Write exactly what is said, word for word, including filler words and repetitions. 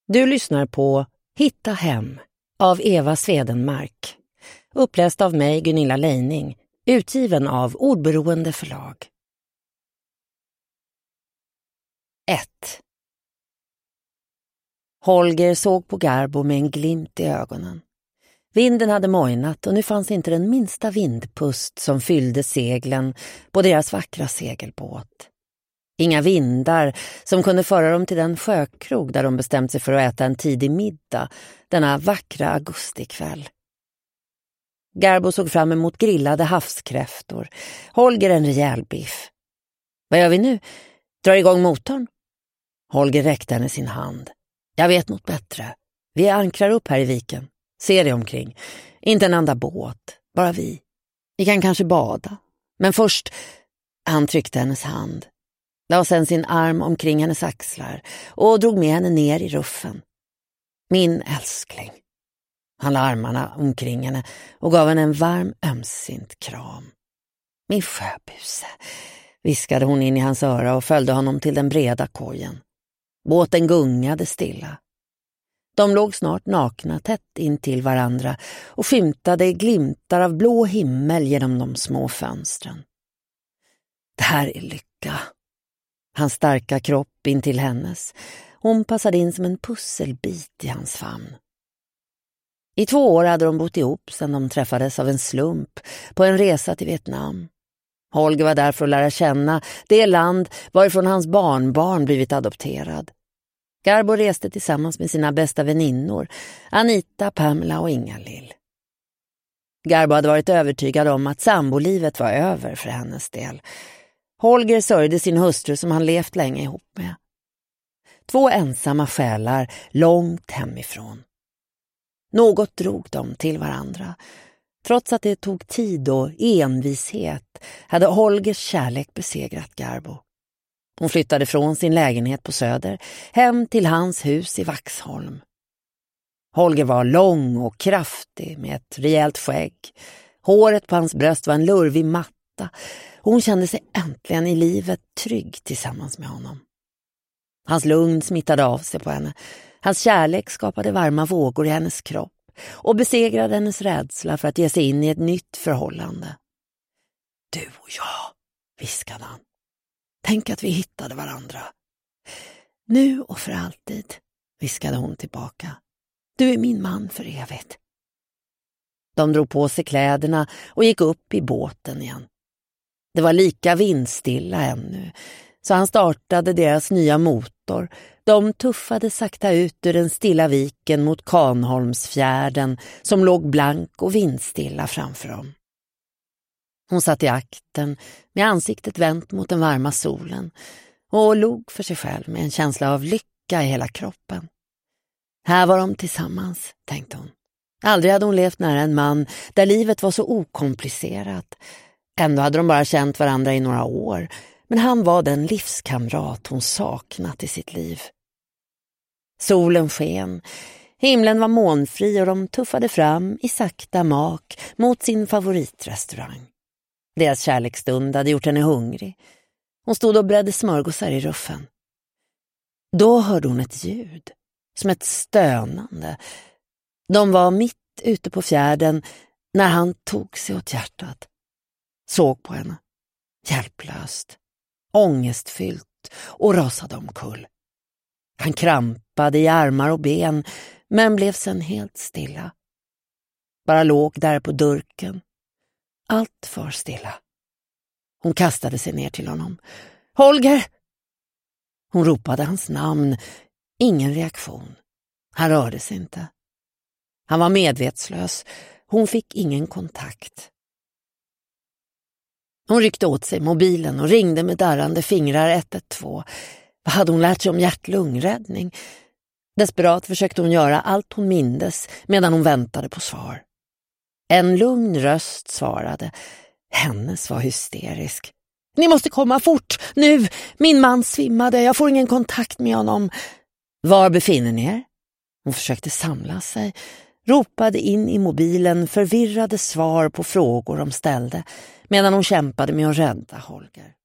Du lyssnar på Hitta hem av Eva Swedenmark. Uppläst av mig, Gunilla Leining. Utgiven av Ordberoende förlag. ett. Holger såg på Garbo med en glimt i ögonen. Vinden hade mojnat och nu fanns inte den minsta vindpust som fyllde seglen på deras vackra segelbåt. Inga vindar som kunde föra dem till den sjökrog där de bestämt sig för att äta en tidig middag denna vackra augustikväll. Garbo såg fram emot grillade havskräftor, Holger en rejäl biff. Vad gör vi nu? Drar igång motorn? Holger räckte henne sin hand. Jag vet något bättre. Vi ankrar upp här i viken. Se dig omkring. Inte en enda båt, bara vi. Vi kan kanske bada. Men först, han tryckte hennes hand. La sedan sin arm omkring hennes axlar och drog med henne ner i ruffen. Min älskling. Han la armarna omkring henne och gav henne en varm ömsint kram. Min sjöbuse, viskade hon in i hans öra och följde honom till den breda kojen. Båten gungade stilla. De låg snart nakna tätt in till varandra och skymtade glimtar av blå himmel genom de små fönstren. Det här är lycka. Hans starka kropp in till hennes. Hon passade in som en pusselbit i hans famn. I två år hade de bott ihop sedan de träffades av en slump på en resa till Vietnam. Holger var där för att lära känna det land varifrån hans barnbarn blivit adopterad. Garbo reste tillsammans med sina bästa väninnor, Anita, Pamela och Inga-Lill. Garbo hade varit övertygad om att sambolivet var över för hennes del. Holger sörjde sin hustru som han levt länge ihop med. Två ensamma själar långt hemifrån. Något drog dem till varandra. Trots att det tog tid och envishet hade Holgers kärlek besegrat Garbo. Hon flyttade från sin lägenhet på Söder hem till hans hus i Vaxholm. Holger var lång och kraftig med ett rejält skägg. Håret på hans bröst var en lurvig matta. Hon kände sig äntligen i livet trygg tillsammans med honom. Hans lugn smittade av sig på henne. Hans kärlek skapade varma vågor i hennes kropp och besegrade hennes rädsla för att ge sig in i ett nytt förhållande. Du och jag, viskade han. Tänk att vi hittade varandra. Nu och för alltid, viskade hon tillbaka. Du är min man för evigt. De drog på sig kläderna och gick upp i båten igen. Det var lika vindstilla ännu, så han startade deras nya motor. De tuffade sakta ut ur den stilla viken mot Kanholmsfjärden som låg blank och vindstilla framför dem. Hon satt i akten med ansiktet vänt mot den varma solen och log för sig själv med en känsla av lycka i hela kroppen. Här var de tillsammans, tänkte hon. Aldrig hade hon levt nära en man där livet var så okomplicerat. Ändå hade de bara känt varandra i några år, men han var den livskamrat hon saknat i sitt liv. Solen sken, himlen var molnfri och de tuffade fram i sakta mak mot sin favoritrestaurang. Deras kärleksstund hade gjort henne hungrig. Hon stod och bredde smörgåsar i ruffen. Då hörde hon ett ljud, som ett stönande. De var mitt ute på fjärden när han tog sig åt hjärtat. Såg på henne, hjälplöst, ångestfyllt och rasade omkull. Han krampade i armar och ben, men blev sen helt stilla. Bara låg där på durken. Allt för stilla. Hon kastade sig ner till honom. Holger! Hon ropade hans namn. Ingen reaktion. Han rörde sig inte. Han var medvetslös. Hon fick ingen kontakt. Hon ryckte åt sig mobilen och ringde med darrande fingrar ett ett två. Vad hade hon lärt sig om hjärt-lungräddning? Desperat försökte hon göra allt hon mindes medan hon väntade på svar. En lugn röst svarade. Hennes var hysterisk. Ni måste komma fort, nu! Min man svimmade, jag får ingen kontakt med honom. Var befinner ni er? Hon försökte samla sig, ropade in i mobilen förvirrade svar på frågor de ställde medan hon kämpade med att rädda Holger.